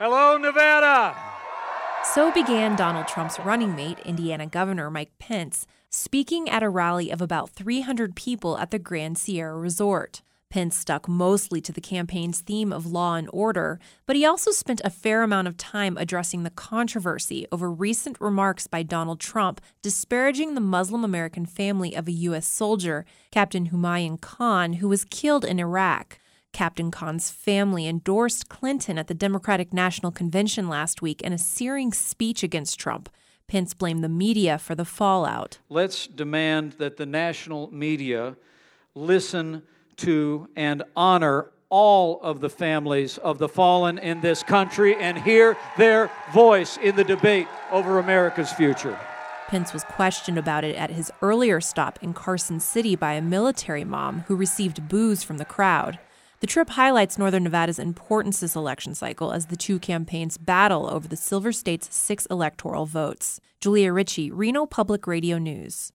Hello, Nevada. So began Donald Trump's running mate, Indiana Governor Mike Pence, speaking at a rally of about 300 people at the Grand Sierra Resort. Pence stuck mostly to the campaign's theme of law and order, but he also spent a fair amount of time addressing the controversy over recent remarks by Donald Trump disparaging the Muslim American family of a U.S. soldier, Captain Humayun Khan, who was killed in Iraq. Captain Khan's family endorsed Clinton at the Democratic National Convention last week in a searing speech against Trump. Pence blamed the media for the fallout. Let's demand that the national media listen to and honor all of the families of the fallen in this country and hear their voice in the debate over America's future. Pence was questioned about it at his earlier stop in Carson City by a military mom who received boos from the crowd. The trip highlights Northern Nevada's importance this election cycle as the two campaigns battle over the Silver State's 6 electoral votes. Julia Ritchie, Reno Public Radio News.